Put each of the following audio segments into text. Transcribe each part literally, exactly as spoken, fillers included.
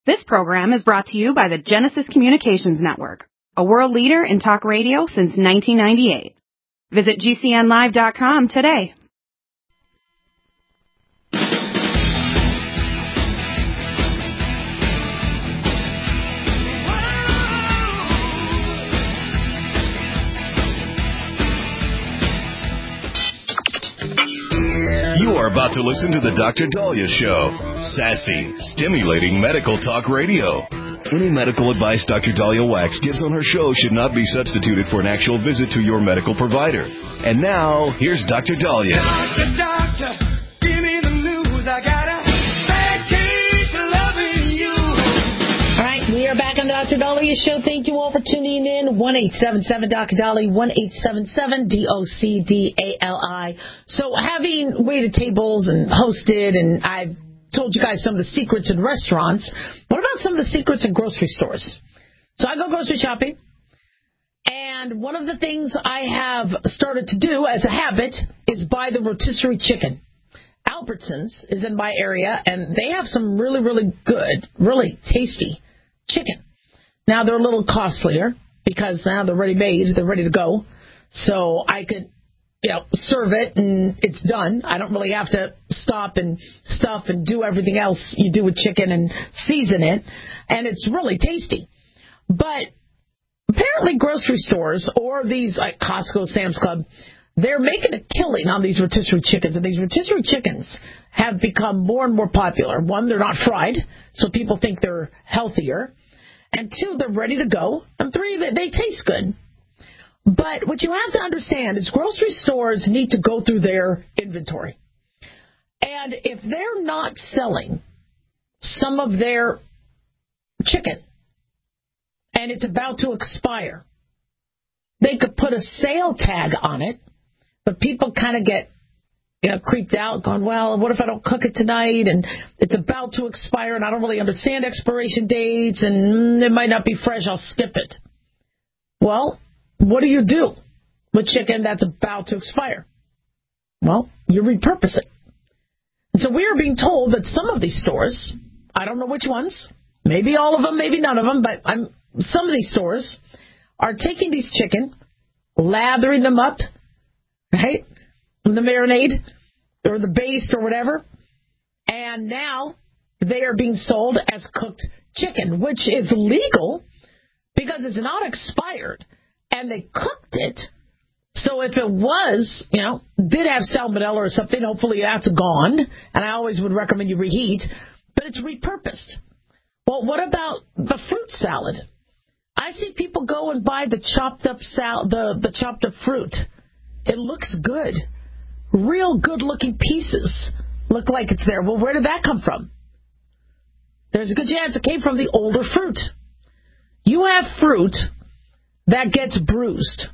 This program is brought to you by the Genesis Communications Network, a world leader in talk radio since nineteen ninety-eight. Visit G C N live dot com today. You are about to listen to the Doctor Daliah Show. Sassy, stimulating medical talk radio. Any medical advice Doctor Daliah Wax gives on her show should not be substituted for an actual visit to your medical provider. And now, here's Doctor Daliah. Doctor, doctor, give me the news. I got a bad case of loving you. All right, we are back on the Doctor Daliah Show. Thank you all for tuning in. one eight seven seven Doctor Daliah, one eight seven seven D O C D A L I. So having waited tables and hosted, and I've told you guys some of the secrets in restaurants, what about some of the secrets in grocery stores? So I go grocery shopping, and one of the things I have started to do as a habit is buy the rotisserie chicken. Albertsons is in my area, and they have some really, really good, really tasty chicken. Now, they're a little costlier because now they're ready-made, they're ready to go. So I could, you know, serve it and it's done. I don't really have to stop and stuff and do everything else you do with chicken and season it. And it's really tasty. But apparently grocery stores or these like Costco, Sam's Club, they're making a killing on these rotisserie chickens. And these rotisserie chickens have become more and more popular. One, they're not fried, so people think they're healthier. And two, they're ready to go. And three, they, they taste good. But what you have to understand is grocery stores need to go through their inventory. And if they're not selling some of their chicken and it's about to expire, they could put a sale tag on it, but people kind of get, you know, creeped out, going, well, what if I don't cook it tonight and it's about to expire and I don't really understand expiration dates and it might not be fresh, I'll skip it. Well, what do you do with chicken that's about to expire? Well, you repurpose it. And so we are being told that some of these stores, I don't know which ones, maybe all of them, maybe none of them, but I'm, some of these stores are taking these chicken, lathering them up, right, in the marinade or the baste or whatever, and now they are being sold as cooked chicken, which is legal because it's not expired. And they cooked it, so if it was, you know, did have salmonella or something, hopefully that's gone, and I always would recommend you reheat, but it's repurposed. Well, what about the fruit salad? I see people go and buy the chopped up sal- the, the chopped up fruit. It looks good. Real good-looking pieces look like it's there. Well, where did that come from? There's a good chance it came from the older fruit. You have fruit that gets bruised.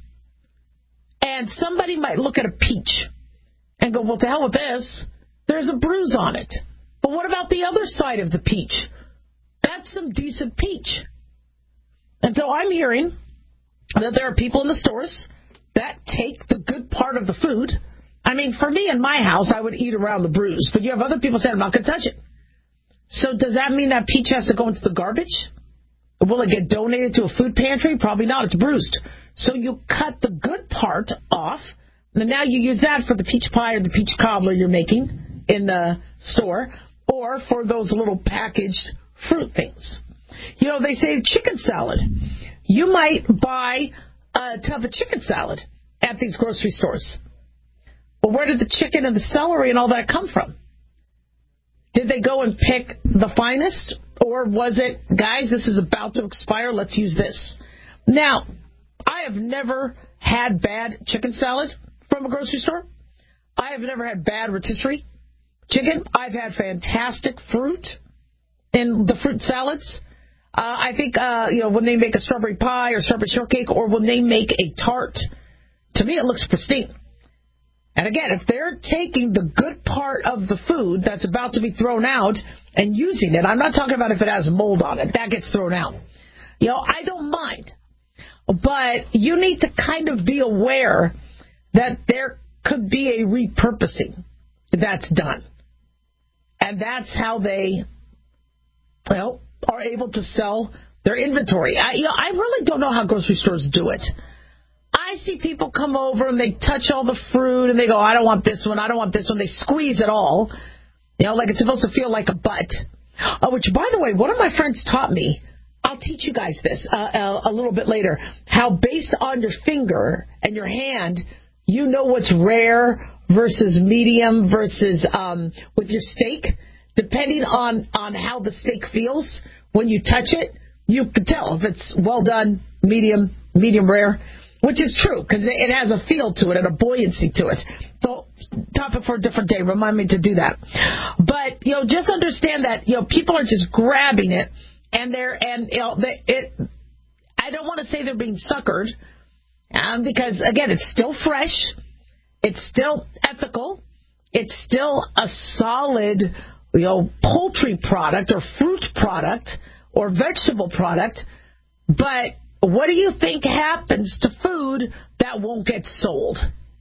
And somebody might look at a peach and go, well, to hell with this. There's a bruise on it. But what about the other side of the peach? That's some decent peach. And so I'm hearing that there are people in the stores that take the good part of the food. I mean, for me in my house, I would eat around the bruise. But you have other people saying, I'm not going to touch it. So does that mean that peach has to go into the garbage? Will it get donated to a food pantry? Probably not. It's bruised. So you cut the good part off, and now you use that for the peach pie or the peach cobbler you're making in the store, or for those little packaged fruit things. You know, they say chicken salad. You might buy a tub of chicken salad at these grocery stores. But where did the chicken and the celery and all that come from? Did they go and pick the finest? Or was it, guys, this is about to expire, let's use this? Now, I have never had bad chicken salad from a grocery store. I have never had bad rotisserie chicken. I've had fantastic fruit in the fruit salads. Uh, I think, uh, you know, when they make a strawberry pie or strawberry shortcake or when they make a tart, to me it looks pristine. And again, if they're taking the good part of the food that's about to be thrown out and using it, I'm not talking about if it has mold on it. That gets thrown out. You know, I don't mind. But you need to kind of be aware that there could be a repurposing that's done. And that's how they, well, are able to sell their inventory. I, you know, I really don't know how grocery stores do it. I see people come over and they touch all the fruit and they go, I don't want this one, I don't want this one. They squeeze it all, you know, like it's supposed to feel like a butt. Uh, which, by the way, one of my friends taught me, I'll teach you guys this uh, uh, a little bit later, how based on your finger and your hand, you know what's rare versus medium versus um, with your steak. Depending on, on how the steak feels when you touch it, you can tell if it's well done, medium, medium rare, which is true because it has a feel to it and a buoyancy to it. So, topic for a different day. Remind me to do that. But, you know, just understand that, you know, people are just grabbing it and they're, and, you know, they, it, I don't want to say they're being suckered um, because, again, it's still fresh. It's still ethical. It's still a solid, you know, poultry product or fruit product or vegetable product. But what do you think happens to food that won't get sold?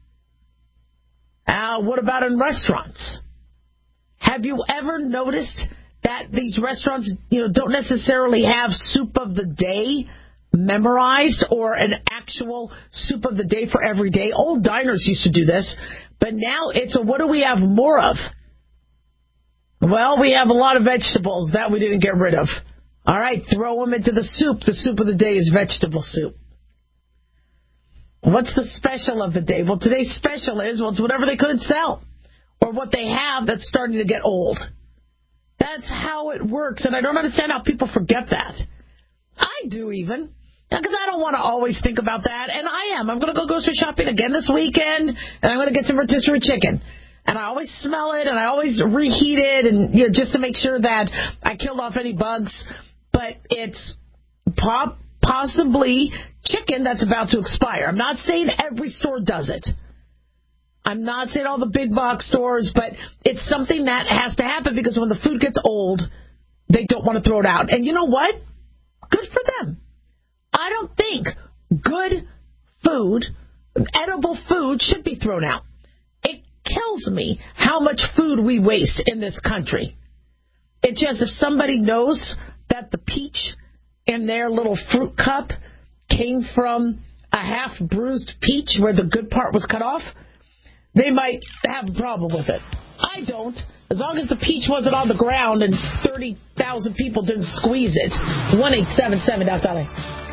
Uh, what about in restaurants? Have you ever noticed that these restaurants, you know, don't necessarily have soup of the day memorized or an actual soup of the day for every day? Old diners used to do this, but now it's a what do we have more of? Well, we have a lot of vegetables that we didn't get rid of. All right, throw them into the soup. The soup of the day is vegetable soup. What's the special of the day? Well, today's special is, well, it's whatever they couldn't sell or what they have that's starting to get old. That's how it works, and I don't understand how people forget that. I do even, because I don't want to always think about that, and I am. I'm going to go grocery shopping again this weekend, and I'm going to get some rotisserie chicken. And I always smell it, and I always reheat it, and you know, just to make sure that I killed off any bugs. But it's po- possibly chicken that's about to expire. I'm not saying every store does it. I'm not saying all the big box stores, but it's something that has to happen because when the food gets old, they don't want to throw it out. And you know what? Good for them. I don't think good food, edible food, should be thrown out. It kills me how much food we waste in this country. It's just if somebody knows that the peach in their little fruit cup came from a half-bruised peach where the good part was cut off, they might have a problem with it. I don't. As long as the peach wasn't on the ground and thirty thousand people didn't squeeze it. one eight seven seven Doctor Dolly.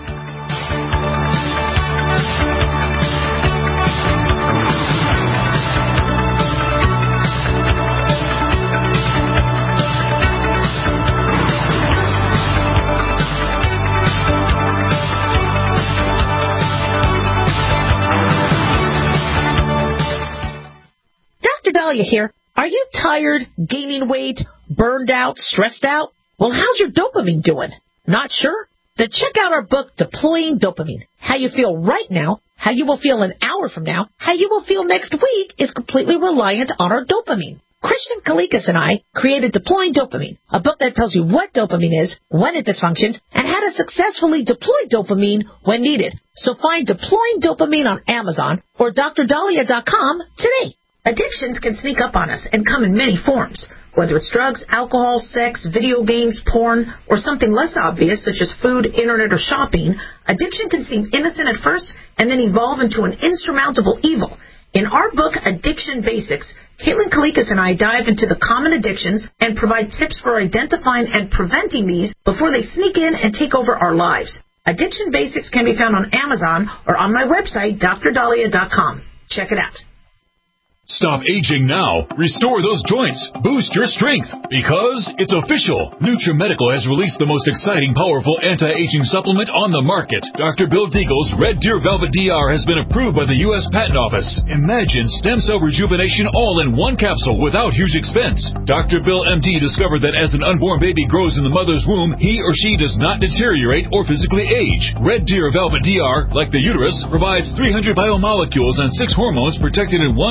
Doctor Dahlia here. Are you tired, gaining weight, burned out, stressed out? Well, how's your dopamine doing? Not sure? Then check out our book, Deploying Dopamine. How you feel right now, how you will feel an hour from now, how you will feel next week is completely reliant on our dopamine. Christian Kalikas and I created Deploying Dopamine, a book that tells you what dopamine is, when it dysfunctions, and how to successfully deploy dopamine when needed. So find Deploying Dopamine on Amazon or D R dahlia dot com today. Addictions can sneak up on us and come in many forms, whether it's drugs, alcohol, sex, video games, porn, or something less obvious such as food, internet, or shopping. Addiction can seem innocent at first and then evolve into an insurmountable evil. In our book, Addiction Basics, Caitlin Kalikas and I dive into the common addictions and provide tips for identifying and preventing these before they sneak in and take over our lives. Addiction Basics can be found on Amazon or on my website, D R dahlia dot com. Check it out. Stop aging now. Restore those joints. Boost your strength. Because it's official. NutriMedical has released the most exciting, powerful anti-aging supplement on the market. Doctor Bill Deagle's Red Deer Velvet D R has been approved by the U S Patent Office. Imagine stem cell rejuvenation all in one capsule without huge expense. Doctor Bill M D discovered that as an unborn baby grows in the mother's womb, he or she does not deteriorate or physically age. Red Deer Velvet D R, like the uterus, provides three hundred biomolecules and six hormones protected in one special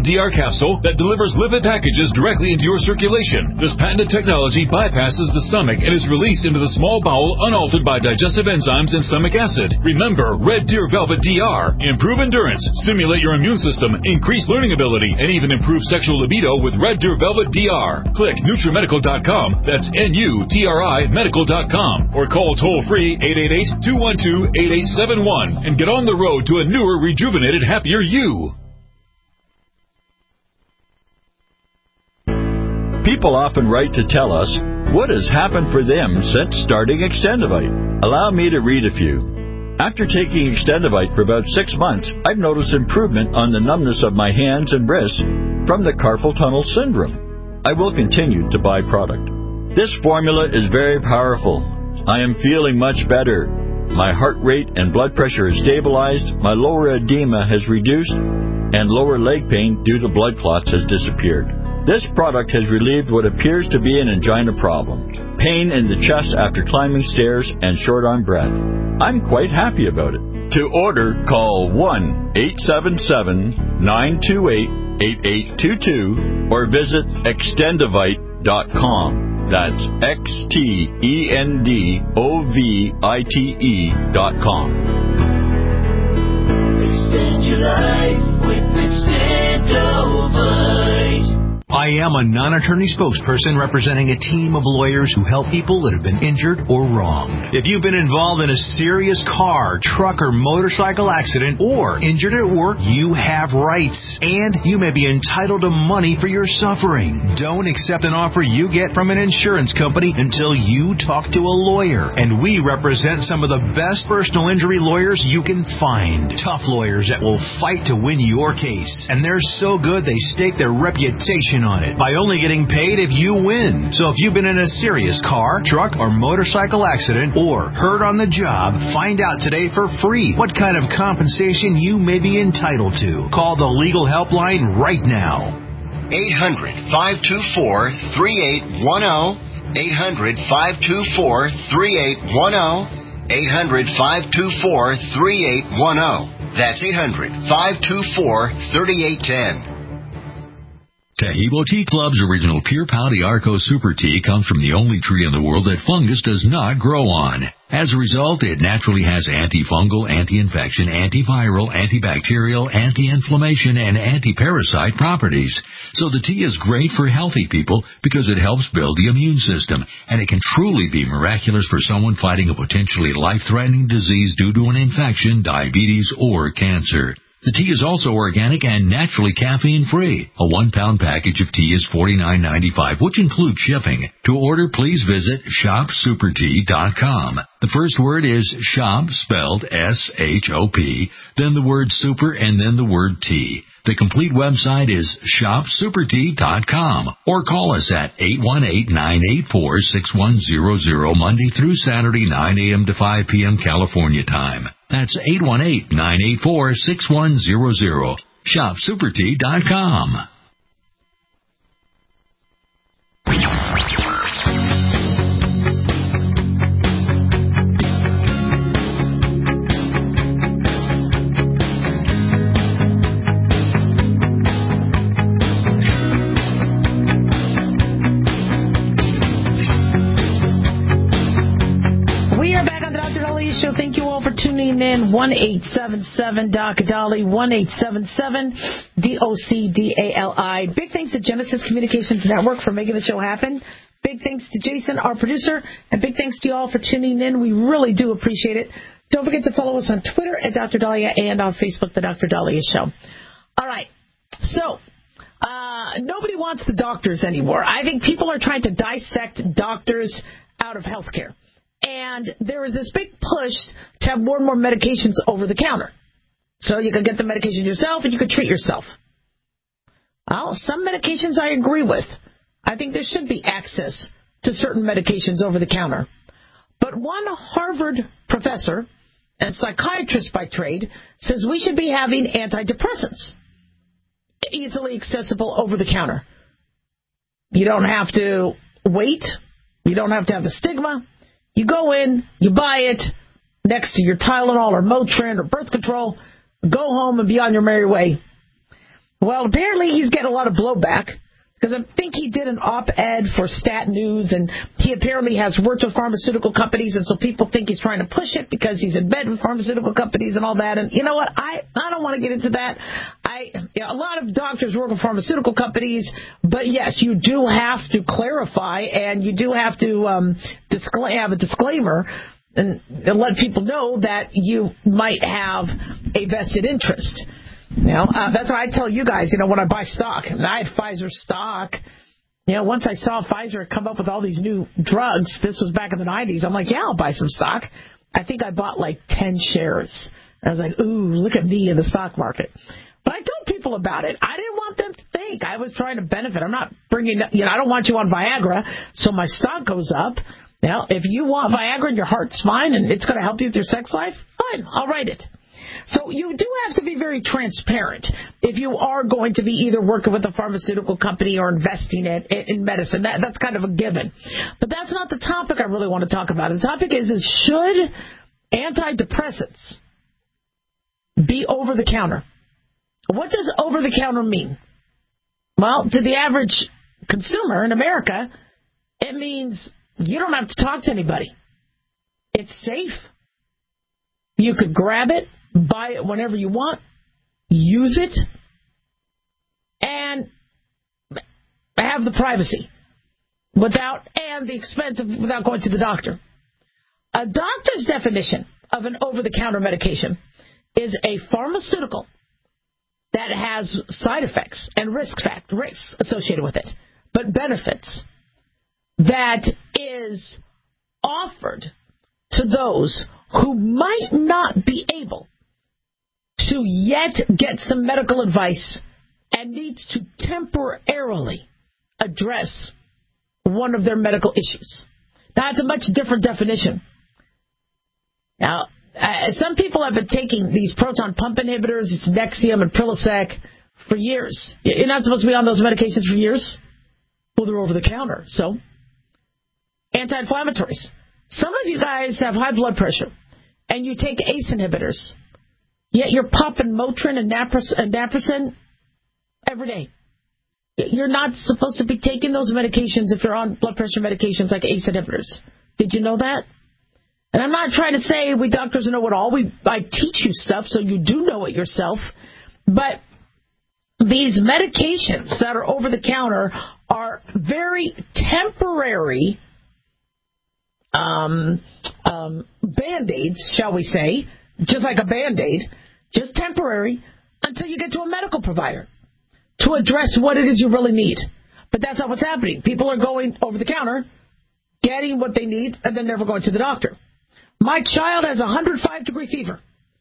D R capsule that delivers lipid packages directly into your circulation. This patented technology bypasses the stomach and is released into the small bowel unaltered by digestive enzymes and stomach acid. Remember Red Deer Velvet D R. Improve endurance, stimulate your immune system, increase learning ability, and even improve sexual libido with Red Deer Velvet D R. Click Nutrimedical dot com. That's N U T R I medical dot com. Or call toll-free eight eight eight, two one two, eight eight seven one and get on the road to a newer, rejuvenated, happier you. People often write to tell us what has happened for them since starting Extendivite. Allow me to read a few. After taking Extendivite for about six months, I've noticed improvement on the numbness of my hands and wrists from the carpal tunnel syndrome. I will continue to buy product. This formula is very powerful. I am feeling much better. My heart rate and blood pressure is stabilized, my lower edema has reduced, and lower leg pain due to blood clots has disappeared. This product has relieved what appears to be an angina problem, pain in the chest after climbing stairs, and short on breath. I'm quite happy about it. To order, call one eight seven seven, nine two eight, eight eight two two or visit extendivite dot com. That's X T E N D O V I T E dot com. Extend your life with Extendivite. I am a non-attorney spokesperson representing a team of lawyers who help people that have been injured or wronged. If you've been involved in a serious car, truck, or motorcycle accident or injured at work, you have rights, and you may be entitled to money for your suffering. Don't accept an offer you get from an insurance company until you talk to a lawyer, and we represent some of the best personal injury lawyers you can find. Tough lawyers that will fight to win your case, and they're so good they stake their reputation on it by only getting paid if you win. So if you've been in a serious car, truck, or motorcycle accident or hurt on the job, find out today for free what kind of compensation you may be entitled to. Call the legal helpline right now. eight hundred, five two four, three eight one zero. eight hundred, five two four, three eight one zero. eight hundred, five two four, three eight one zero. That's eight hundred, five two four, three eight one zero. Tahibo Tea Club's original Pure Pau Arco Super Tea comes from the only tree in the world that fungus does not grow on. As a result, it naturally has antifungal, anti-infection, antiviral, antibacterial, anti-inflammation, and anti-parasite properties. So the tea is great for healthy people because it helps build the immune system, and it can truly be miraculous for someone fighting a potentially life-threatening disease due to an infection, diabetes, or cancer. The tea is also organic and naturally caffeine-free. A one-pound package of tea is forty-nine ninety-five, which includes shipping. To order, please visit shop super tea dot com. The first word is shop, spelled S H O P, then the word super, and then the word tea. The complete website is shop super tea dot com, or call us at eight one eight, nine eight four, six one zero zero Monday through Saturday, nine a.m. to five p.m. California time. That's eight one eight, nine eight four, six one zero zero. shop super tea dot com. Tuning in, one eight seven seven D O C D A L I, one eight seven seven D O C D A L I. Big thanks to Genesis Communications Network for making the show happen. Big thanks to Jason, our producer, and big thanks to you all for tuning in. We really do appreciate it. Don't forget to follow us on Twitter at Doctor Dahlia and on Facebook, The Doctor Dahlia Show. All right, so uh, nobody wants the doctors anymore. I think people are trying to dissect doctors out of healthcare. And there is this big push to have more and more medications over the counter. So you can get the medication yourself and you can treat yourself. Well, some medications I agree with. I think there should be access to certain medications over the counter. But one Harvard professor and psychiatrist by trade says we should be having antidepressants easily accessible over the counter. You don't have to wait. You don't have to have the stigma. You go in, you buy it next to your Tylenol or Motrin or birth control, go home and be on your merry way. Well, apparently he's getting a lot of blowback because I think he did an op-ed for Stat News, and he apparently has worked with pharmaceutical companies, and so people think he's trying to push it because he's in bed with pharmaceutical companies and all that. And you know what? I, I don't want to get into that. I you know, a lot of doctors work with pharmaceutical companies, but yes, you do have to clarify, and you do have to um, discla- have a disclaimer and, and let people know that you might have a vested interest. You know, uh, that's why I tell you guys, you know, when I buy stock, and I had Pfizer stock, you know, once I saw Pfizer come up with all these new drugs, this was back in the nineties, I'm like, yeah, I'll buy some stock. I think I bought like ten shares. I was like, ooh, look at me in the stock market. But I told people about it. I didn't want them to think I was trying to benefit. I'm not bringing, you know, I don't want you on Viagra, so my stock goes up. Now, if you want Viagra and your heart's fine and it's going to help you with your sex life, fine, I'll write it. So you do have to be very transparent if you are going to be either working with a pharmaceutical company or investing in, in medicine. That, that's kind of a given. But that's not the topic I really want to talk about. The topic is, is should antidepressants be over-the-counter? What does over-the-counter mean? Well, to the average consumer in America, it means you don't have to talk to anybody. It's safe. You could grab it, buy it whenever you want, use it, and have the privacy without and the expense of without going to the doctor. A doctor's definition of an over-the-counter medication is a pharmaceutical that has side effects and risk fact risks associated with it, but benefits that is offered to those who might not be able to yet get some medical advice and needs to temporarily address one of their medical issues. Now, it's a much different definition. Now, uh, some people have been taking these proton pump inhibitors, it's Nexium and Prilosec, for years. You're not supposed to be on those medications for years? Well, they're over the counter. So, anti-inflammatories. Some of you guys have high blood pressure, and you take A C E inhibitors, yet you're popping Motrin and Naproxen every day. You're not supposed to be taking those medications if you're on blood pressure medications like A C E inhibitors. Did you know that? And I'm not trying to say we doctors know it all. We I teach you stuff so you do know it yourself. But these medications that are over the counter are very temporary um, um, Band-Aids, shall we say, just like a Band-Aid, just temporary until you get to a medical provider to address what it is you really need. But that's not what's happening. People are going over the counter, getting what they need, and then never going to the doctor. My child has a one hundred five degree fever.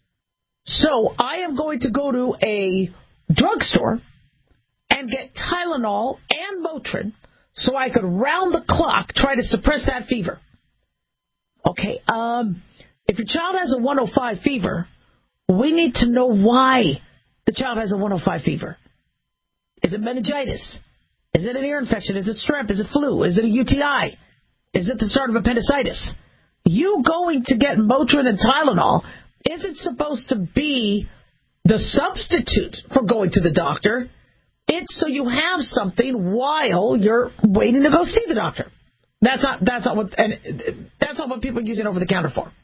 So I am going to go to a drugstore and get Tylenol and Motrin so I could round the clock try to suppress that fever. Okay, um, if your child has a one oh five fever, we need to know why the child has a one oh five fever. Is it meningitis? Is it an ear infection? Is it strep? Is it flu? Is it a U T I? Is it the start of appendicitis? You going to get Motrin and Tylenol isn't supposed to be the substitute for going to the doctor. It's so you have something while you're waiting to go see the doctor. That's not that's not what and that's not what people are using over the counter for.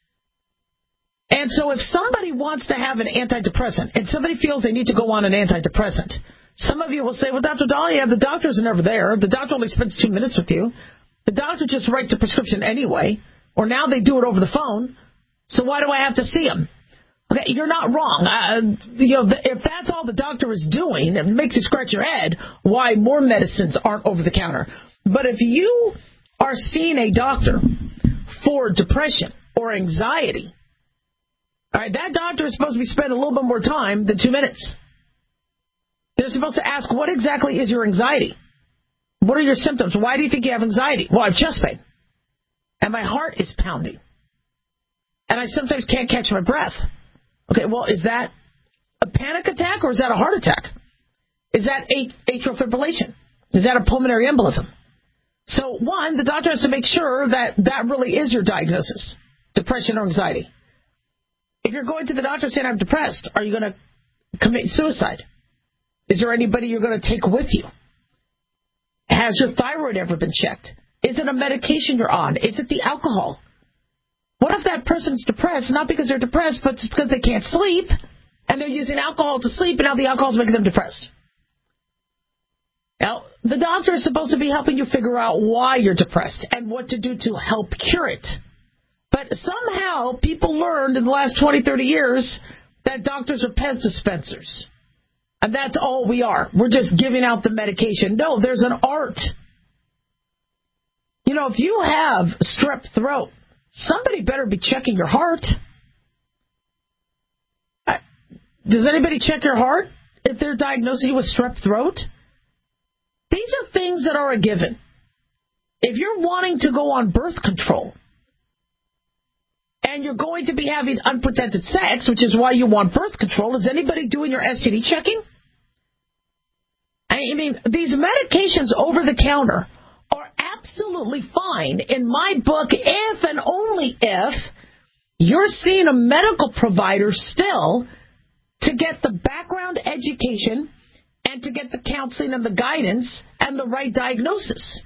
And so if somebody wants to have an antidepressant and somebody feels they need to go on an antidepressant, some of you will say, well, Doctor Dahlia, the doctors are never there. The doctor only spends two minutes with you. The doctor just writes a prescription anyway, or now they do it over the phone, so why do I have to see him? Okay, you're not wrong. Uh, you know, if that's all the doctor is doing, it makes you scratch your head why more medicines aren't over the counter. But if you are seeing a doctor for depression or anxiety, all right, that doctor is supposed to be spending a little bit more time than two minutes. They're supposed to ask, what exactly is your anxiety? What are your symptoms? Why do you think you have anxiety? Well, I have chest pain. And my heart is pounding. And I sometimes can't catch my breath. Okay, well, is that a panic attack or is that a heart attack? Is that atrial fibrillation? Is that a pulmonary embolism? So, one, the doctor has to make sure that that really is your diagnosis, depression or anxiety. If you're going to the doctor saying, I'm depressed, are you going to commit suicide? Is there anybody you're going to take with you? Has your thyroid ever been checked? Is it a medication you're on? Is it the alcohol? What if that person's depressed, not because they're depressed, but because they can't sleep, and they're using alcohol to sleep, and now the alcohol's making them depressed? Now, the doctor is supposed to be helping you figure out why you're depressed and what to do to help cure it. But somehow people learned in the last twenty, thirty years that doctors are Pez dispensers. And that's all we are. We're just giving out the medication. No, there's an art. You know, if you have strep throat, somebody better be checking your heart. Does anybody check your heart if they're diagnosing you with strep throat? These are things that are a given. If you're wanting to go on birth control, and you're going to be having unprotected sex, which is why you want birth control, is anybody doing your S T D checking? I mean, these medications over the counter are absolutely fine in my book if and only if you're seeing a medical provider still to get the background education and to get the counseling and the guidance and the right diagnosis.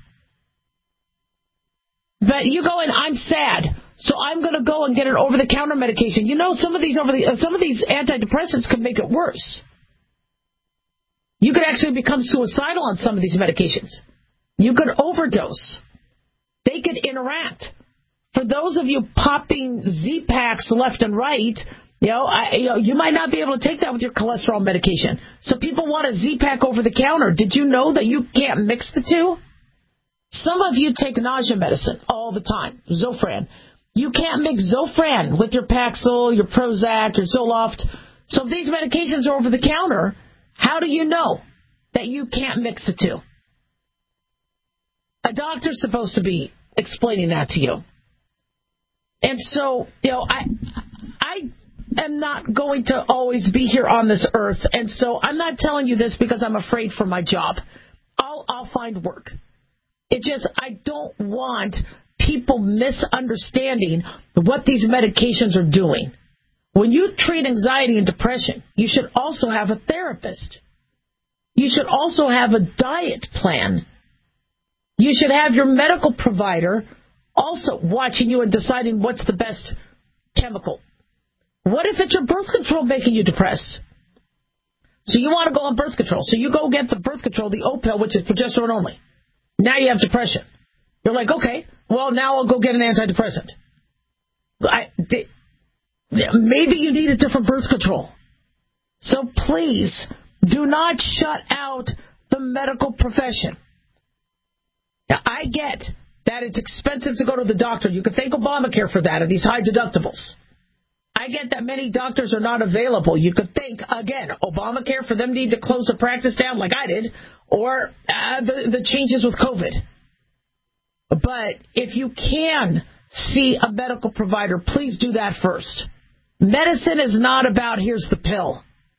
But you go in, I'm sad, so I'm going to go and get an over-the-counter medication. You know, some of these over the uh, some of these antidepressants could make it worse. You could actually become suicidal on some of these medications. You could overdose. They could interact. For those of you popping Z-Packs left and right, you know, I, you know, you might not be able to take that with your cholesterol medication. So people want a Z-Pack over the counter. Did you know that you can't mix the two? Some of you take nausea medicine all the time, Zofran. You can't mix Zofran with your Paxil, your Prozac, your Zoloft. So if these medications are over the counter, how do you know that you can't mix the two? A doctor's supposed to be explaining that to you. And so, you know, I I am not going to always be here on this earth, and so I'm not telling you this because I'm afraid for my job. I'll I'll find work. It just, I don't want people misunderstanding what these medications are doing. When you treat anxiety and depression, you should also have a therapist. You should also have a diet plan. You should have your medical provider also watching you and deciding what's the best chemical. What if it's your birth control making you depressed? So you want to go on birth control. So you go get the birth control, the Opill, which is progesterone only. Now you have depression. You're like, okay, well, now I'll go get an antidepressant. I, they, maybe you need a different birth control. So please, do not shut out the medical profession. Now, I get that it's expensive to go to the doctor. You can thank Obamacare for that, and these high deductibles. I get that many doctors are not available. You could thank, again, Obamacare for them need to close the practice down like I did, or uh, the, the changes with COVID. But if you can see a medical provider, please do that first. Medicine is not about here's the pill.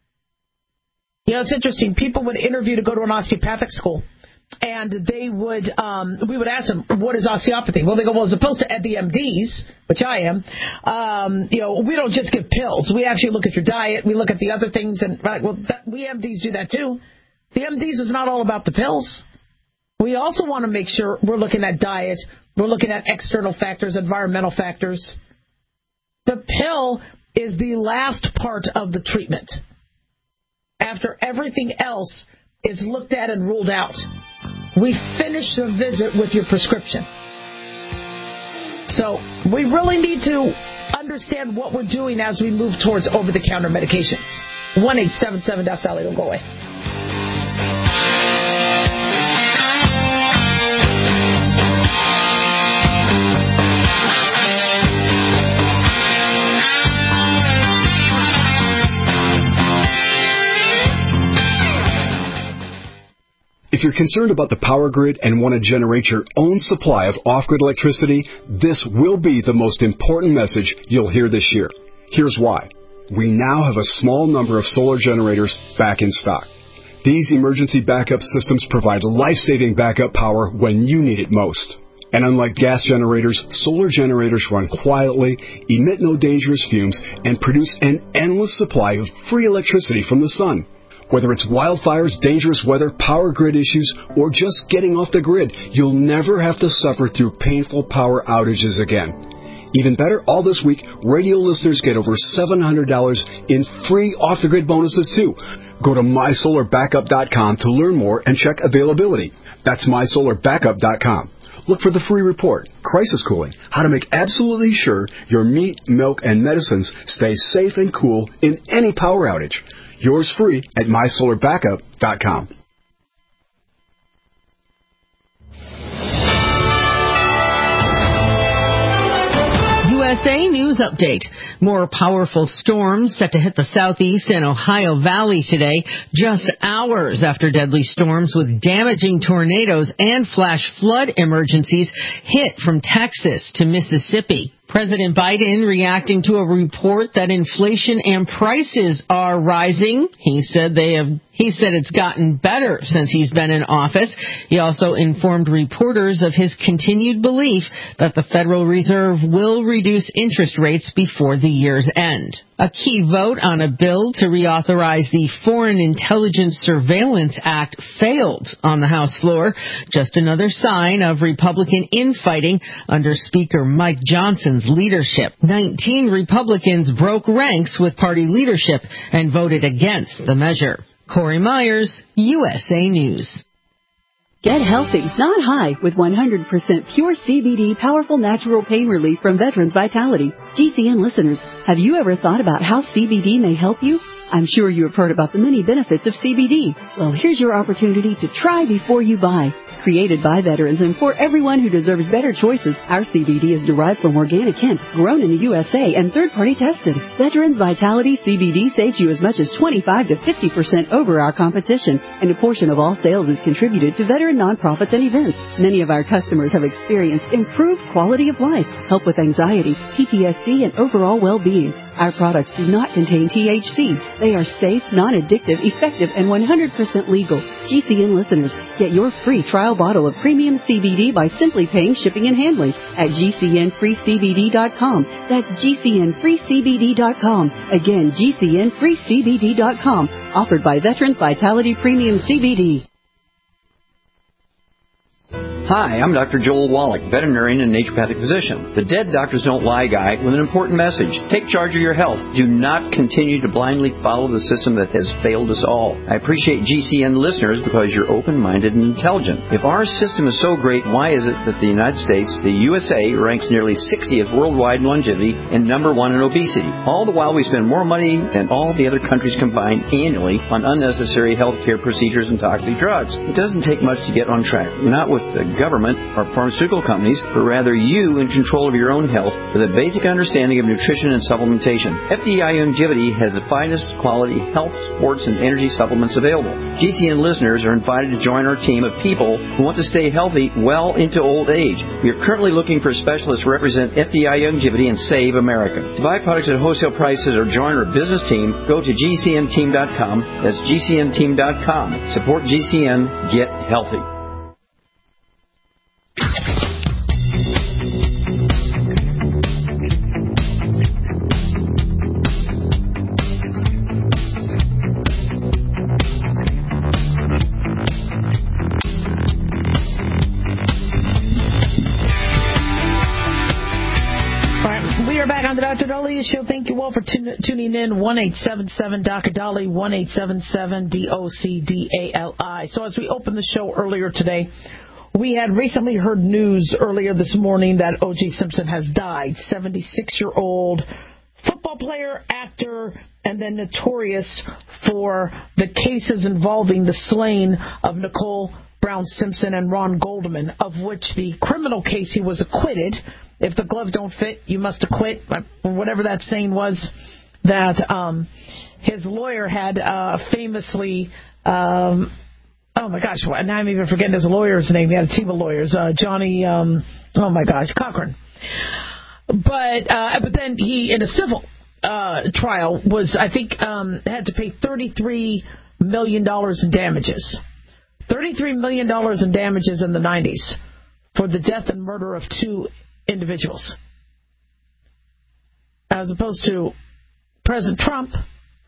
You know, it's interesting. People would interview to go to an osteopathic school, and they would, um, we would ask them, what is osteopathy? Well, they go, well, as opposed to the M Ds, which I am, um, you know, we don't just give pills. We actually look at your diet. We look at the other things, and right, well, that, we M Ds do that too. The M Ds is not all about the pills. We also want to make sure we're looking at diet. We're looking at external factors, environmental factors. The pill is the last part of the treatment. After everything else is looked at and ruled out, we finish the visit with your prescription. So we really need to understand what we're doing as we move towards over-the-counter medications. one eight seven seven Doc Dolly, don't go away. If you're concerned about the power grid and want to generate your own supply of off-grid electricity, this will be the most important message you'll hear this year. Here's why. We now have a small number of solar generators back in stock. These emergency backup systems provide life-saving backup power when you need it most. And unlike gas generators, solar generators run quietly, emit no dangerous fumes, and produce an endless supply of free electricity from the sun. Whether it's wildfires, dangerous weather, power grid issues, or just getting off the grid, you'll never have to suffer through painful power outages again. Even better, all this week, radio listeners get over seven hundred dollars in free off-the-grid bonuses, too. Go to my solar backup dot com to learn more and check availability. That's my solar backup dot com. Look for the free report, Crisis Cooling, how to make absolutely sure your meat, milk, and medicines stay safe and cool in any power outage. Yours free at my solar backup dot com. U S A News Update. More powerful storms set to hit the southeast and Ohio Valley today, just hours after deadly storms with damaging tornadoes and flash flood emergencies hit from Texas to Mississippi. President Biden reacting to a report that inflation and prices are rising. He said they have He said it's gotten better since he's been in office. He also informed reporters of his continued belief that the Federal Reserve will reduce interest rates before the year's end. A key vote on a bill to reauthorize the Foreign Intelligence Surveillance Act failed on the House floor. Just another sign of Republican infighting under Speaker Mike Johnson's leadership. Nineteen Republicans broke ranks with party leadership and voted against the measure. Corey Myers, U S A News. Get healthy, not high, with one hundred percent pure C B D powerful natural pain relief from Veterans Vitality. G C N listeners, have you ever thought about how C B D may help you? I'm sure you have heard about the many benefits of C B D. Well, here's your opportunity to try before you buy. Created by veterans and for everyone who deserves better choices, our C B D is derived from organic hemp, grown in the U S A, and third-party tested. Veterans Vitality C B D saves you as much as twenty-five to fifty percent over our competition, and a portion of all sales is contributed to veteran nonprofits and events. Many of our customers have experienced improved quality of life, help with anxiety, P T S D, and overall well-being. Our products do not contain T H C. They are safe, non-addictive, effective, and one hundred percent legal. G C N listeners, get your free trial bottle of premium C B D by simply paying shipping and handling at G C N free C B D dot com. That's G C N free C B D dot com. Again, G C N free C B D dot com. Offered by Veterans Vitality Premium C B D. Hi, I'm Doctor Joel Wallach, veterinarian and naturopathic physician. The Dead Doctors Don't Lie guy with an important message. Take charge of your health. Do not continue to blindly follow the system that has failed us all. I appreciate G C N listeners because you're open-minded and intelligent. If our system is so great, why is it that the United States, the U S A, ranks nearly sixtieth worldwide in longevity and number one in obesity? All the while we spend more money than all the other countries combined annually on unnecessary health care procedures and toxic drugs. It doesn't take much to get on track. Not with the government or pharmaceutical companies, but rather you in control of your own health with a basic understanding of nutrition and supplementation. F D I Longevity has the finest quality health, sports, and energy supplements available. G C N listeners are invited to join our team of people who want to stay healthy well into old age. We are currently looking for specialists to represent F D I Longevity and Save America. To buy products at wholesale prices or join our business team, go to G C N team dot com. That's G C N team dot com. Support G C N. Get healthy. On the Doctor Daliah Show. Thank you all for tun- tuning in. one eight seven seven D O C D A L I, one eight seven seven D O C D A L I. So as we opened the show earlier today, we had recently heard news earlier this morning that O J Simpson has died. seventy-six-year-old football player, actor, and then notorious for the cases involving the slaying of Nicole Brown Simpson and Ron Goldman, of which the criminal case he was acquitted. If the glove don't fit, you must acquit, or whatever that saying was, that um, his lawyer had uh, famously, um, oh my gosh, now I'm even forgetting his lawyer's name. He had a team of lawyers, uh, Johnny, um, oh my gosh, Cochran. But uh, but then he, in a civil uh, trial, was, I think, um, had to pay thirty-three million dollars in damages. thirty-three million dollars in damages in the nineties for the death and murder of two individuals, as opposed to President Trump,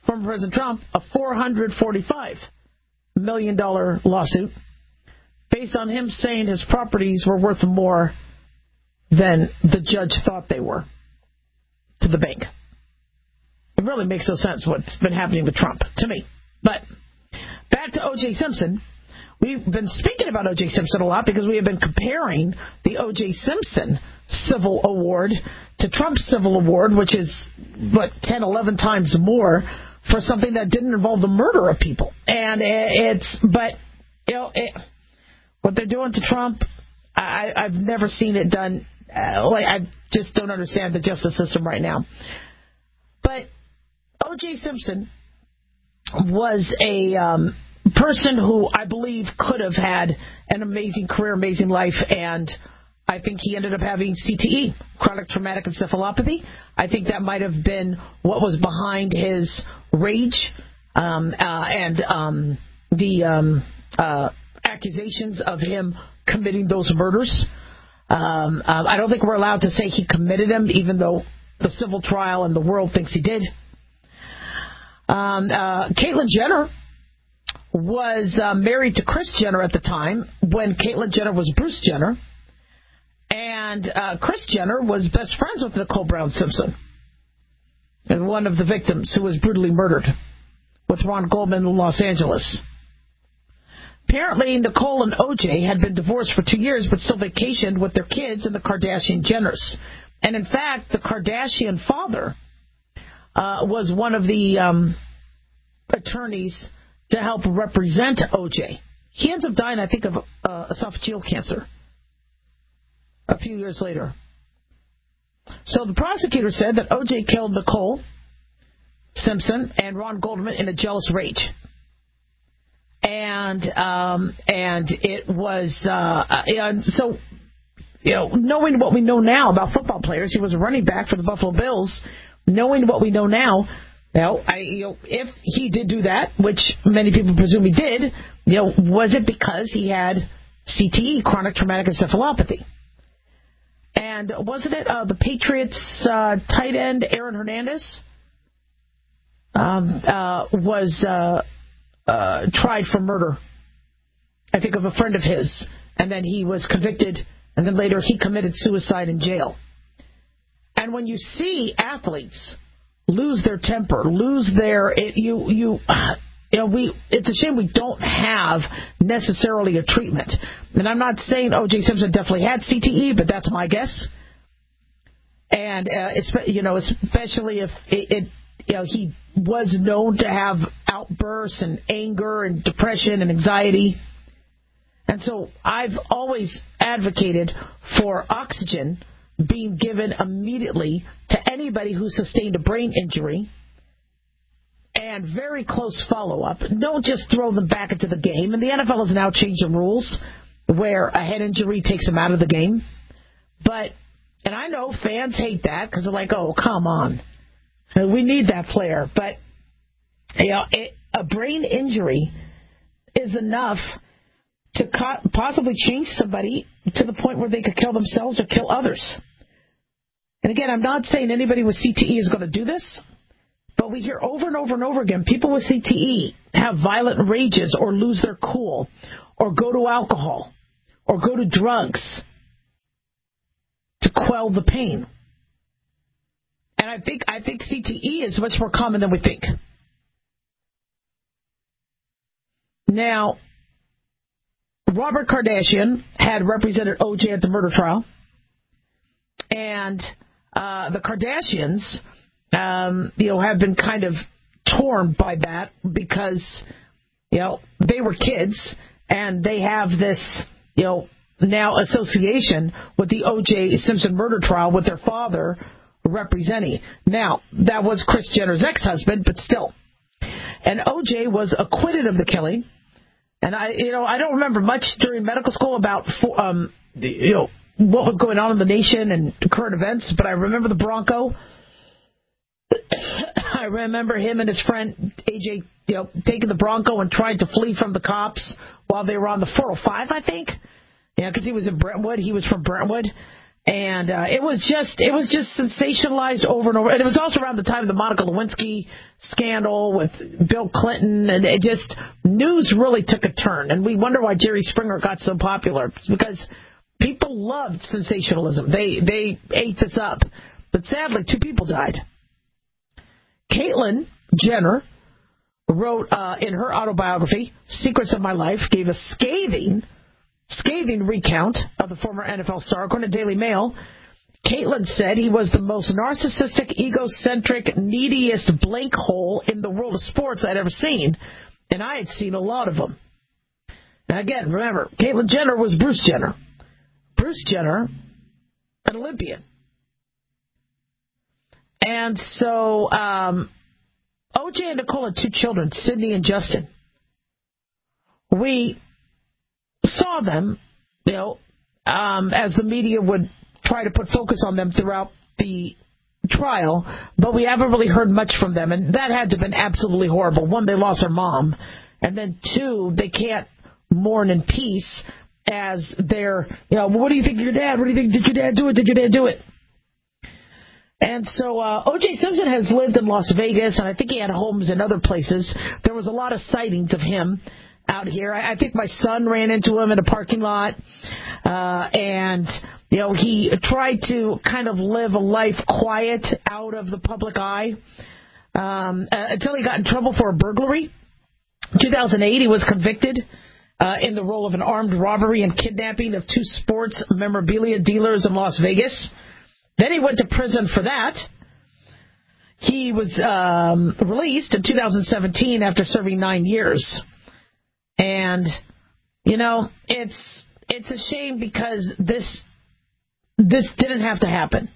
former President Trump, a four hundred forty-five million dollars lawsuit based on him saying his properties were worth more than the judge thought they were to the bank. It really makes no sense what's been happening with Trump, to me. But back to O J. Simpson. We've been speaking about O J. Simpson a lot because we have been comparing the O J. Simpson Civil Award to Trump's Civil Award, which is, what, ten, eleven times more for something that didn't involve the murder of people. And it's, but, you know, it, what they're doing to Trump, I, I've never seen it done. Uh, like, I just don't understand the justice system right now. But O J. Simpson was a um, person who I believe could have had an amazing career, amazing life, and I think he ended up having C T E, chronic traumatic encephalopathy. I think that might have been what was behind his rage um, uh, and um, the um, uh, accusations of him committing those murders. Um, um, I don't think we're allowed to say he committed them, even though the civil trial and the world thinks he did. Um, uh, Caitlyn Jenner was uh, married to Kris Jenner at the time when Caitlyn Jenner was Bruce Jenner. And uh, Kris Jenner was best friends with Nicole Brown Simpson, and one of the victims who was brutally murdered with Ron Goldman in Los Angeles. Apparently, Nicole and O J had been divorced for two years, but still vacationed with their kids and the Kardashian Jenners. And in fact, the Kardashian father uh, was one of the um, attorneys to help represent O J. He ends up dying, I think, of uh, esophageal cancer a few years later. So the prosecutor said that O J killed Nicole Simpson and Ron Goldman in a jealous rage. And um, and it was, uh, and so, you know, knowing what we know now about football players, he was a running back for the Buffalo Bills. Knowing what we know now, you know, I, you know, if he did do that, which many people presume he did, you know, was it because he had C T E, chronic traumatic encephalopathy? And wasn't it uh, the Patriots uh, tight end, Aaron Hernandez, um, uh, was uh, uh, tried for murder, I think, of a friend of his. And then he was convicted, and then later he committed suicide in jail. And when you see athletes lose their temper, lose their, it, you, you, you know, we, it's a shame we don't have necessarily a treatment. And I'm not saying O J. Simpson definitely had C T E, but that's my guess. And, uh, it's, you know, especially if it, it, you know, he was known to have outbursts and anger and depression and anxiety. And so I've always advocated for oxygen being given immediately to anybody who sustained a brain injury, and very close follow-up. Don't just throw them back into the game. And the N F L has now changed the rules where a head injury takes them out of the game. But, and I know fans hate that because they're like, oh, come on. We need that player. But, you know, it, a brain injury is enough to co- possibly change somebody to the point where they could kill themselves or kill others. And again, I'm not saying anybody with C T E is going to do this, but we hear over and over and over again, people with C T E have violent rages or lose their cool or go to alcohol or go to drugs to quell the pain. And I think I think C T E is much more common than we think. Now, Robert Kardashian had represented O J at the murder trial, and uh, the Kardashians, um, you know, have been kind of torn by that because, you know, they were kids and they have this, you know, now association with the O J. Simpson murder trial with their father representing. Now, that was Kris Jenner's ex-husband, but still. And O J was acquitted of the killing. And I, you know, I don't remember much during medical school about, um, the, you know, what was going on in the nation and current events, but I remember the Bronco. I remember him and his friend A J, you know, taking the Bronco and trying to flee from the cops while they were on the four oh five, I think. Yeah, because he was in Brentwood. He was from Brentwood. And uh, it was just it was just sensationalized over and over. And it was also around the time of the Monica Lewinsky scandal with Bill Clinton. And it just, news really took a turn. And we wonder why Jerry Springer got so popular. It's because people loved sensationalism. They, they ate this up. But sadly, two people died. Caitlyn Jenner wrote uh, in her autobiography, Secrets of My Life, gave a scathing Scathing recount of the former N F L star. According to Daily Mail, Caitlyn said he was the most narcissistic, egocentric, neediest blank hole in the world of sports I'd ever seen, and I had seen a lot of them. Now again, remember, Caitlyn Jenner was Bruce Jenner. Bruce Jenner, an Olympian. And so um, O J and Nicole had two children, Sydney and Justin. We saw them, you know, um, as the media would try to put focus on them throughout the trial, but we haven't really heard much from them, and that had to have been absolutely horrible. One, they lost their mom, and then two, they can't mourn in peace as they're, you know, what do you think of your dad? What do you think? Did your dad do it? Did your dad do it? And so uh, O J Simpson has lived in Las Vegas, and I think he had homes in other places. There was a lot of sightings of him out here. I think my son ran into him in a parking lot, uh, and, you know, he tried to kind of live a life quiet out of the public eye um, uh, until he got in trouble for a burglary. In two thousand eight, he was convicted uh, in the role of an armed robbery and kidnapping of two sports memorabilia dealers in Las Vegas. Then he went to prison for that. He was um, released in two thousand seventeen after serving nine years. And, you know, it's it's a shame because this this didn't have to happen.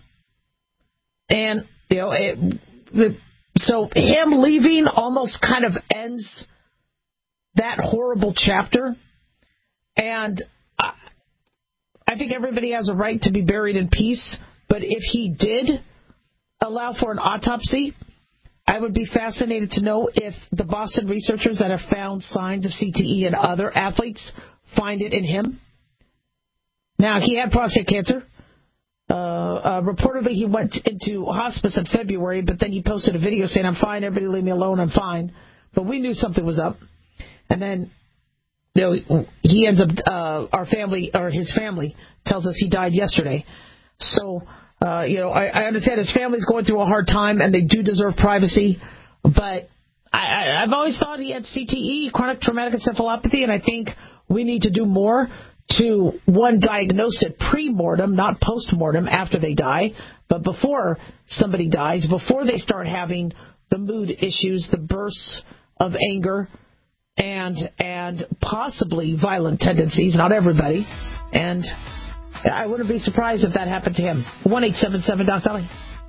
And, you know, it, the, so him leaving almost kind of ends that horrible chapter. And I, I think everybody has a right to be buried in peace. But if he did allow for an autopsy, I would be fascinated to know if the Boston researchers that have found signs of C T E in other athletes find it in him. Now, he had prostate cancer. Uh, uh, reportedly, he went into hospice in February, but then he posted a video saying, I'm fine, everybody leave me alone, I'm fine. But we knew something was up. And then, you know, he ends up, uh, our family, or his family, tells us he died yesterday. So, Uh, you know, I, I understand his family's going through a hard time, and they do deserve privacy. But I, I, I've always thought he had C T E, chronic traumatic encephalopathy, and I think we need to do more to, one, diagnose it pre-mortem, not post-mortem after they die, but before somebody dies, before they start having the mood issues, the bursts of anger, and and possibly violent tendencies. Not everybody. And I wouldn't be surprised if that happened to him. one eight seven seven Doc Dolly.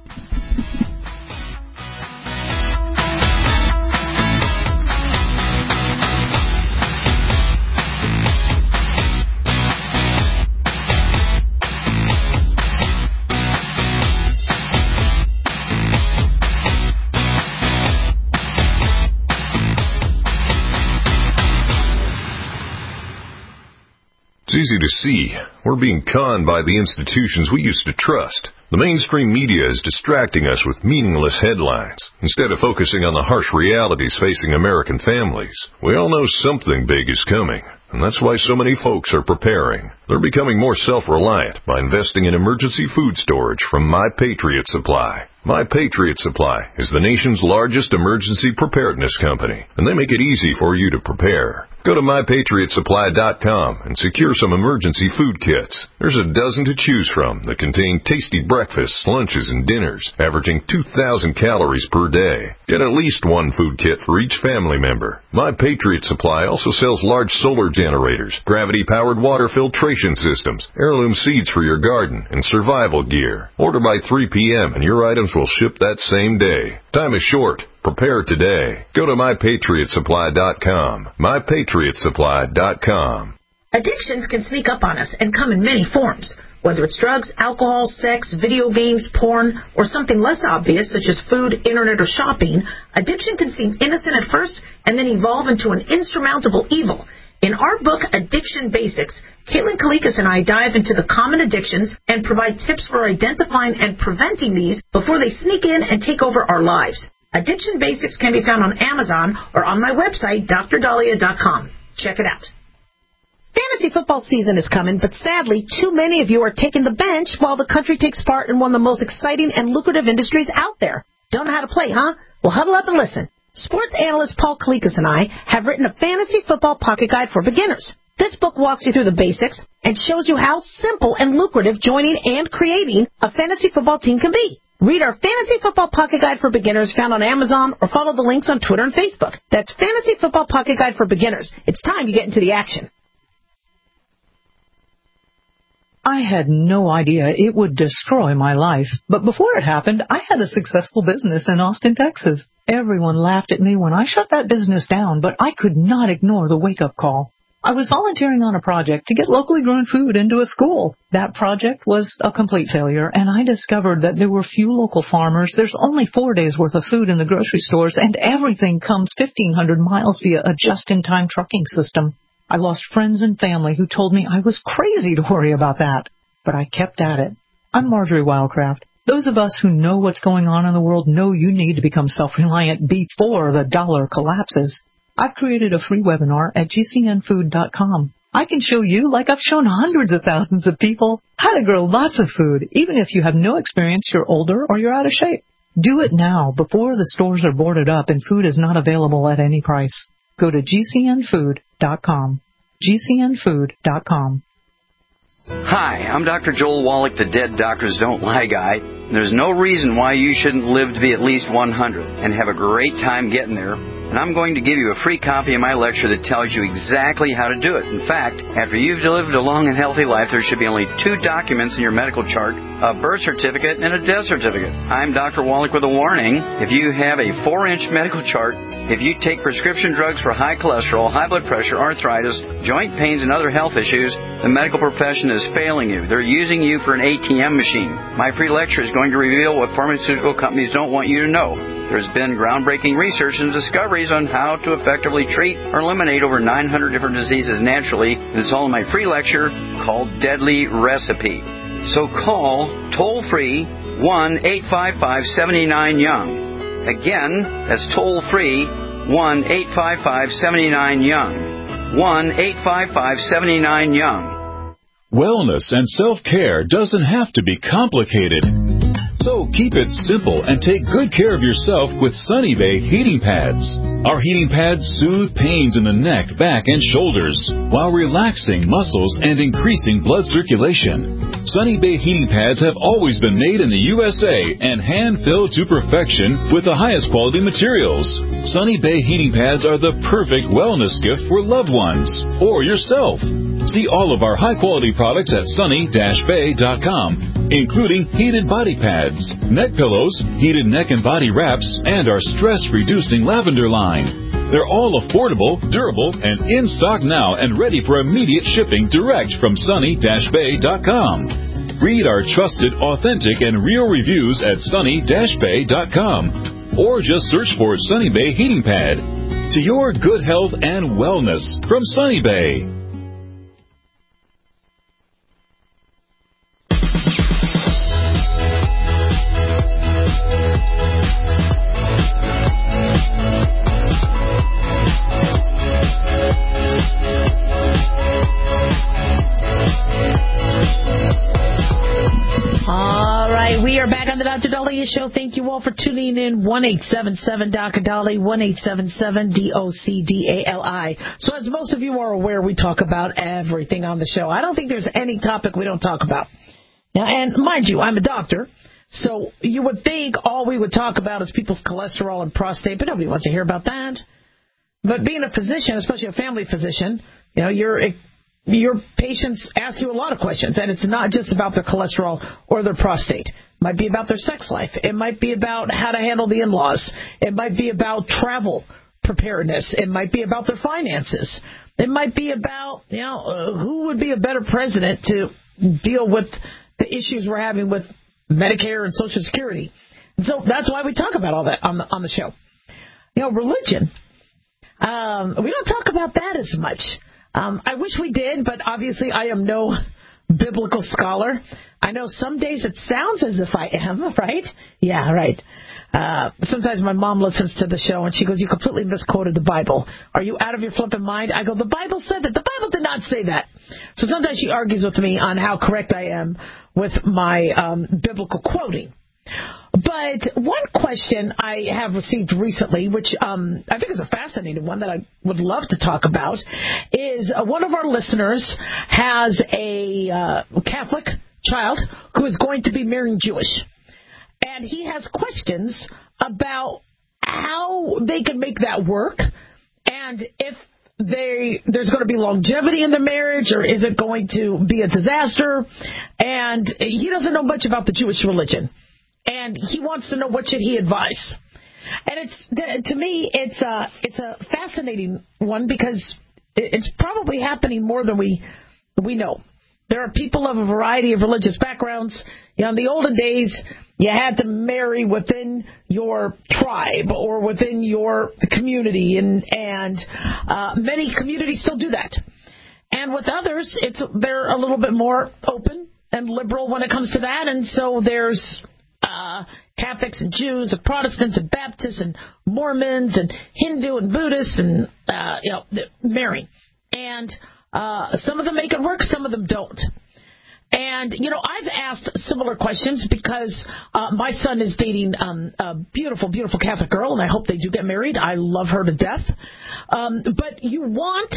It's easy to see. We're being conned by the institutions we used to trust. The mainstream media is distracting us with meaningless headlines, instead of focusing on the harsh realities facing American families. We all know something big is coming, and that's why so many folks are preparing. They're becoming more self-reliant by investing in emergency food storage from My Patriot Supply. My Patriot Supply is the nation's largest emergency preparedness company, and they make it easy for you to prepare. Go to my patriot supply dot com and secure some emergency food kits. There's a dozen to choose from that contain tasty breakfasts, lunches, and dinners, averaging two thousand calories per day. Get at least one food kit for each family member. My Patriot Supply also sells large solar generators, gravity-powered water filtration systems, heirloom seeds for your garden, and survival gear. Order by three p.m. and your items will ship that same day. Time is short. Prepare today. Go to my patriot supply dot com. my patriot supply dot com. Addictions can sneak up on us and come in many forms. Whether it's drugs, alcohol, sex, video games, porn, or something less obvious such as food, internet, or shopping, addiction can seem innocent at first and then evolve into an insurmountable evil. In our book, Addiction Basics, Caitlin Kalikas and I dive into the common addictions and provide tips for identifying and preventing these before they sneak in and take over our lives. Addiction Basics can be found on Amazon or on my website, D R Dahlia dot com. Check it out. Fantasy football season is coming, but sadly, too many of you are taking the bench while the country takes part in one of the most exciting and lucrative industries out there. Don't know how to play, huh? Well, huddle up and listen. Sports analyst Paul Kalikas and I have written a fantasy football pocket guide for beginners. This book walks you through the basics and shows you how simple and lucrative joining and creating a fantasy football team can be. Read our Fantasy Football Pocket Guide for Beginners found on Amazon or follow the links on Twitter and Facebook. That's Fantasy Football Pocket Guide for Beginners. It's time you get into the action. I had no idea it would destroy my life, but before it happened, I had a successful business in Austin, Texas. Everyone laughed at me when I shut that business down, but I could not ignore the wake-up call. I was volunteering on a project to get locally grown food into a school. That project was a complete failure, and I discovered that there were few local farmers. There's only four days' worth of food in the grocery stores, and everything comes fifteen hundred miles via a just-in-time trucking system. I lost friends and family who told me I was crazy to worry about that, but I kept at it. I'm Marjorie Wildcraft. Those of us who know what's going on in the world know you need to become self-reliant before the dollar collapses. I've created a free webinar at G C N food dot com. I can show you, like I've shown hundreds of thousands of people, how to grow lots of food, even if you have no experience, you're older, or you're out of shape. Do it now before the stores are boarded up and food is not available at any price. Go to G C N food dot com. G C N food dot com. Hi, I'm Doctor Joel Wallach, the Dead Doctors Don't Lie guy. And there's no reason why you shouldn't live to be at least one hundred and have a great time getting there. And I'm going to give you a free copy of my lecture that tells you exactly how to do it. In fact, after you've lived a long and healthy life, there should be only two documents in your medical chart, a birth certificate and a death certificate. I'm Doctor Wallach with a warning. If you have a four-inch medical chart, if you take prescription drugs for high cholesterol, high blood pressure, arthritis, joint pains, and other health issues, the medical profession is failing you. They're using you for an A T M machine. My free lecture is going to reveal what pharmaceutical companies don't want you to know. There's been groundbreaking research and discoveries on how to effectively treat or eliminate over nine hundred different diseases naturally. And it's all in my free lecture called Deadly Recipe. So call toll-free one eight five five, seven nine, young. Again, that's toll-free one eight five five, seven nine, young. one eight five five, seven nine, young. Wellness and self-care doesn't have to be complicated. So keep it simple and take good care of yourself with Sunny Bay heating pads. Our heating pads soothe pains in the neck, back, and shoulders while relaxing muscles and increasing blood circulation. Sunny Bay heating pads have always been made in the U S A and hand-filled to perfection with the highest quality materials. Sunny Bay heating pads are the perfect wellness gift for loved ones or yourself. See all of our high-quality products at sunny dash bay dot com, including heated body pads, neck pillows, heated neck and body wraps, and our stress-reducing lavender line. They're all affordable, durable, and in stock now and ready for immediate shipping direct from sunny dash bay dot com. Read our trusted, authentic, and real reviews at sunny dash bay dot com or just search for Sunny Bay Heating Pad. To your good health and wellness from Sunny Bay. Doctor Dahlia Show. Thank you all for tuning in. one eight seven seven Doctor Dolly, one eight seven seven D O C D A L I. So as most of you are aware, we talk about everything on the show. I don't think there's any topic we don't talk about. Now, and mind you, I'm a doctor, so you would think all we would talk about is people's cholesterol and prostate, but nobody wants to hear about that. But being a physician, especially a family physician, you know, your your patients ask you a lot of questions, and it's not just about their cholesterol or their prostate. It might be about their sex life. It might be about how to handle the in-laws. It might be about travel preparedness. It might be about their finances. It might be about, you know, uh, who would be a better president to deal with the issues we're having with Medicare and Social Security. And so that's why we talk about all that on the, on the show. You know, religion, um, we don't talk about that as much. Um, I wish we did, but obviously I am no biblical scholar. I know some days it sounds as if I am, right? Yeah, right. Uh, sometimes my mom listens to the show and she goes, you completely misquoted the Bible. Are you out of your flipping mind? I go, the Bible said that. The Bible did not say that. So sometimes she argues with me on how correct I am with my um, biblical quoting. But one question I have received recently, which um, I think is a fascinating one that I would love to talk about, is uh, one of our listeners has a uh, Catholic child who is going to be marrying Jewish. And he has questions about how they can make that work and if they there's going to be longevity in the marriage or is it going to be a disaster. And he doesn't know much about the Jewish religion. And he wants to know what should he advise. And it's to me, it's a, it's a fascinating one because it's probably happening more than we we know. There are people of a variety of religious backgrounds. You know, in the olden days, you had to marry within your tribe or within your community, and and uh, many communities still do that. And with others, it's they're a little bit more open and liberal when it comes to that. And so there's uh, Catholics and Jews and Protestants and Baptists and Mormons and Hindu and Buddhists and uh, you know marrying. And uh, some of them make it work, some of them don't. And, you know, I've asked similar questions because uh, my son is dating um, a beautiful, beautiful Catholic girl, and I hope they do get married. I love her to death. Um, but you want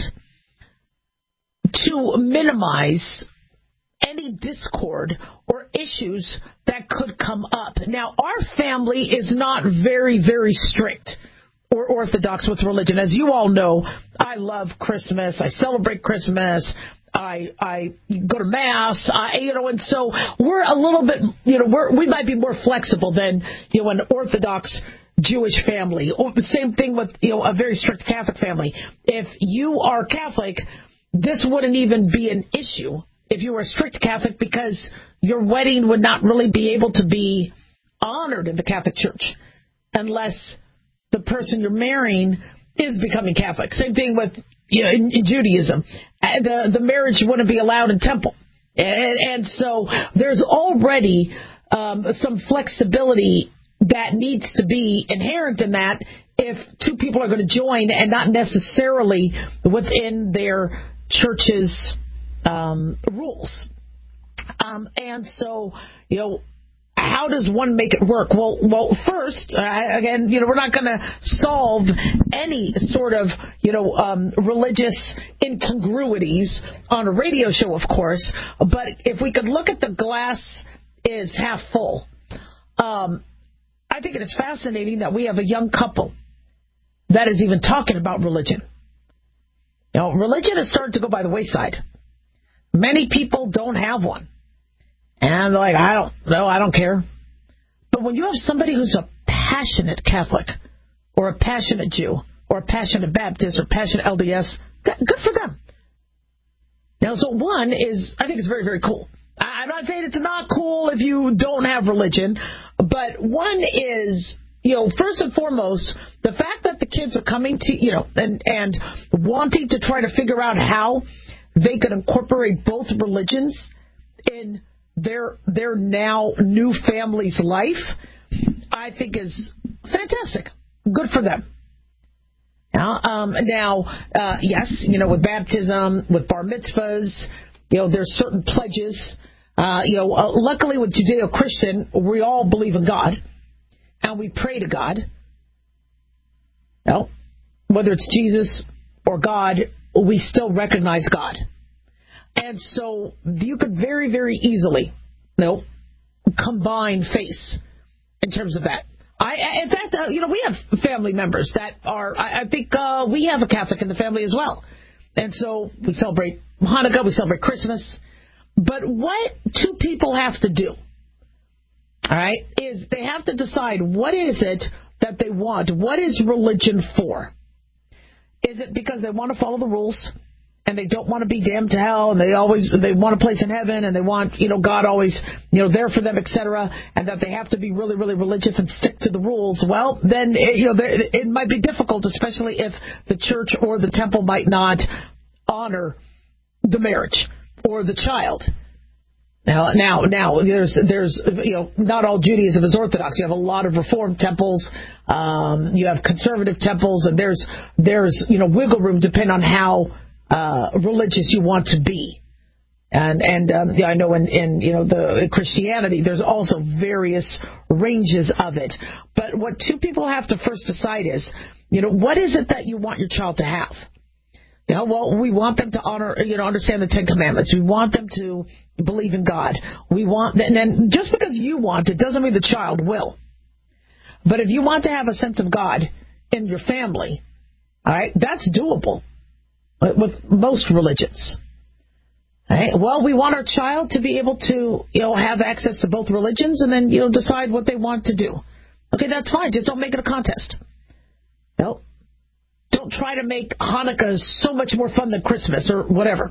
to minimize any discord or issues that could come up. Now, our family is not very, very strict or orthodox with religion. As you all know, I love Christmas. I celebrate Christmas. I I go to mass, I, you know, and so we're a little bit, you know, we're, we might be more flexible than, you know, an Orthodox Jewish family. Or the same thing with, you know, a very strict Catholic family. If you are Catholic, this wouldn't even be an issue if you were a strict Catholic because your wedding would not really be able to be honored in the Catholic Church unless the person you're marrying is becoming Catholic. Same thing with, you know, in, in Judaism. The, the marriage wouldn't be allowed in temple. And, and so there's already um, some flexibility that needs to be inherent in that if two people are going to join and not necessarily within their church's um, rules. Um, and so, you know, how does one make it work? Well, well, first, uh, again, you know, we're not going to solve any sort of, you know, um, religious incongruities on a radio show, of course. But if we could look at the glass is half full, um, I think it is fascinating that we have a young couple that is even talking about religion. You know, religion is starting to go by the wayside. Many people don't have one. And they're like, I don't know, I don't care. But when you have somebody who's a passionate Catholic or a passionate Jew or a passionate Baptist or passionate L D S, good for them. Now, so one is, I think it's very, very cool. I'm not saying it's not cool if you don't have religion, but one is, you know, first and foremost, the fact that the kids are coming to, you know, and, and wanting to try to figure out how they could incorporate both religions in their their now new family's life, I think is fantastic. Good for them. Now, um, now uh, yes, you know, with baptism, with bar mitzvahs, you know, there's certain pledges. Uh, you know, uh, luckily with Judeo-Christian, we all believe in God, and we pray to God. You know, whether it's Jesus or God, we still recognize God. And so you could very, very easily, you know, combine faith in terms of that. I, in fact, uh, you know, we have family members that are, I, I think uh, we have a Catholic in the family as well. And so we celebrate Hanukkah, we celebrate Christmas. But what two people have to do, all right, is they have to decide what is it that they want. What is religion for? Is it because they want to follow the rules? And they don't want to be damned to hell, and they always they want a place in heaven, and they want, you know, God always, you know, there for them, et cetera, and that they have to be really, really religious and stick to the rules. Well, then, it, you know, it might be difficult, especially if the church or the temple might not honor the marriage or the child. Now, now, now, there's, there's, you know, not all Judaism is Orthodox. You have a lot of Reformed temples. Um, you have conservative temples, and there's, there's, you know, wiggle room depending on how uh, religious you want to be. And and um, yeah, I know in, in you know the in Christianity, there's also various ranges of it. But what two people have to first decide is, you know, what is it that you want your child to have? You know, well, we want them to honor, you know, understand the Ten Commandments. We want them to believe in God. We want, and then just because you want it doesn't mean the child will. But if you want to have a sense of God in your family, all right, that's doable with most religions. All right? Well, we want our child to be able to, you know, have access to both religions and then, you know, decide what they want to do. Okay, that's fine. Just don't make it a contest. No. Don't try to make Hanukkah so much more fun than Christmas or whatever.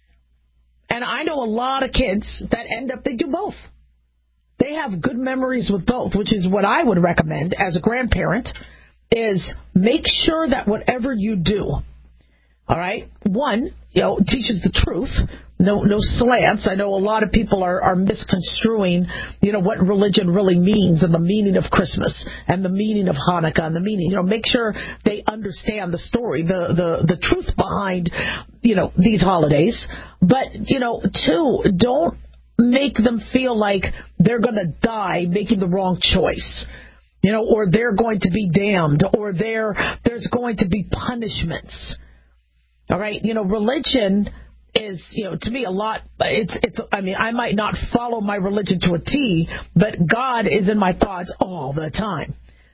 And I know a lot of kids that end up, they do both. They have good memories with both, which is what I would recommend as a grandparent, is make sure that whatever you do, all right, one, you know, teaches the truth. No, no slants. I know a lot of people are, are misconstruing, you know, what religion really means and the meaning of Christmas and the meaning of Hanukkah and the meaning, you know, make sure they understand the story, the, the, the truth behind, you know, these holidays. But, you know, two, don't make them feel like they're going to die making the wrong choice, you know, or they're going to be damned, or there, there's going to be punishments. All right, you know, religion is, you know, to me a lot, it's, it's, I mean, I might not follow my religion to a T, but God is in my thoughts all the time.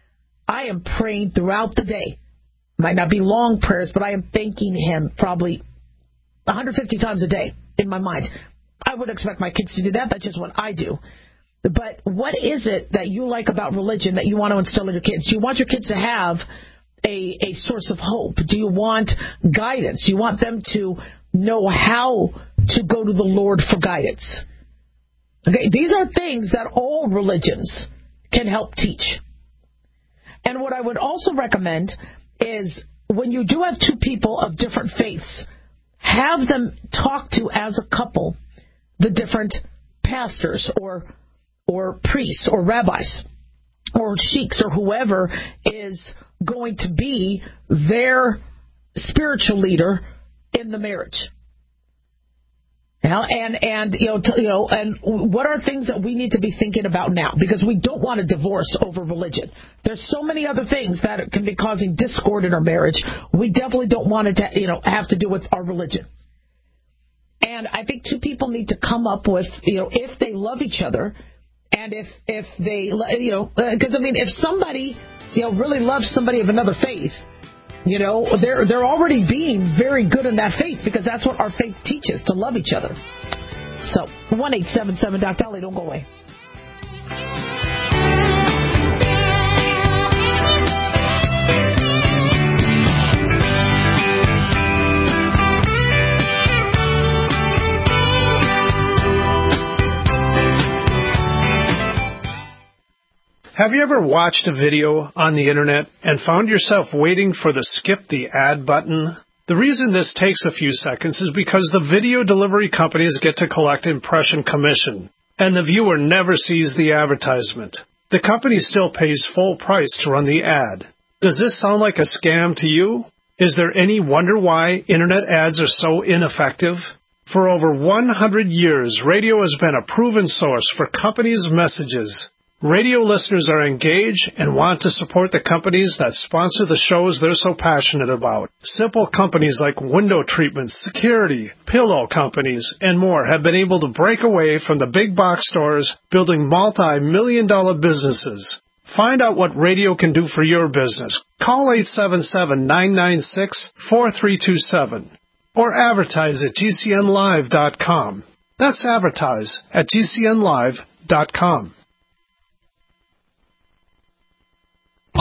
I am praying throughout the day. Might not be long prayers, but I am thanking Him probably one hundred fifty times a day in my mind. I would expect my kids to do that. That's just what I do. But what is it that you like about religion that you want to instill in your kids? Do you want your kids to have a, a source of hope? Do you want guidance? Do you want them to know how to go to the Lord for guidance? Okay, these are things that all religions can help teach. And what I would also recommend is when you do have two people of different faiths, have them talk to, as a couple, the different pastors or or priests or rabbis or sheiks or whoever is going to be their spiritual leader in the marriage. Now, and and you know, t- you know, and what are things that we need to be thinking about now? Because we don't want a divorce over religion. There's so many other things that can be causing discord in our marriage. We definitely don't want it to, you know, have to do with our religion. And I think two people need to come up with, you know, if they love each other, and if if they, you know, because I mean, if somebody, you know, really loves somebody of another faith, you know, they're they're already being very good in that faith, because that's what our faith teaches, to love each other. So, one eight seven seven Doc Dolly, don't go away. Have you ever watched a video on the internet and found yourself waiting for the skip the ad button? The reason this takes a few seconds is because the video delivery companies get to collect impression commission, and the viewer never sees the advertisement. The company still pays full price to run the ad. Does this sound like a scam to you? Is there any wonder why internet ads are so ineffective? For over one hundred years, radio has been a proven source for companies' messages. Radio listeners are engaged and want to support the companies that sponsor the shows they're so passionate about. Simple companies like window treatments, security, pillow companies, and more have been able to break away from the big box stores, building multi-million dollar businesses. Find out what radio can do for your business. Call eight seven seven, nine nine six, four three two seven or advertise at G C N live dot com. That's advertise at G C N live dot com.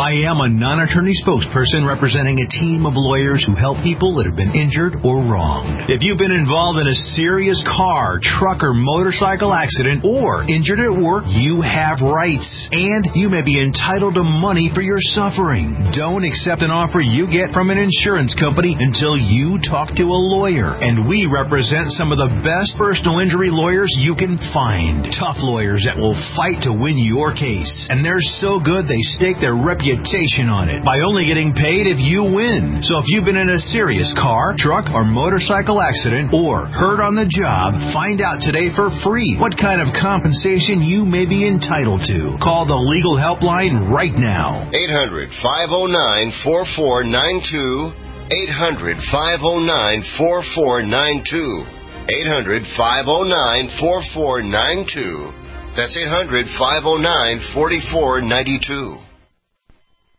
I am a non-attorney spokesperson representing a team of lawyers who help people that have been injured or wronged. If you've been involved in a serious car, truck, or motorcycle accident or injured at work, you have rights, and you may be entitled to money for your suffering. Don't accept an offer you get from an insurance company until you talk to a lawyer, and we represent some of the best personal injury lawyers you can find. Tough lawyers that will fight to win your case, and they're so good they stake their reputation on it by only getting paid if you win. So if you've been in a serious car, truck, or motorcycle accident or hurt on the job, find out today for free what kind of compensation you may be entitled to. Call the legal helpline right now. eight hundred, five oh nine, four four nine two. eight hundred, five oh nine, four four nine two. eight hundred, five oh nine, four four nine two. That's eight hundred, five oh nine, four four nine two.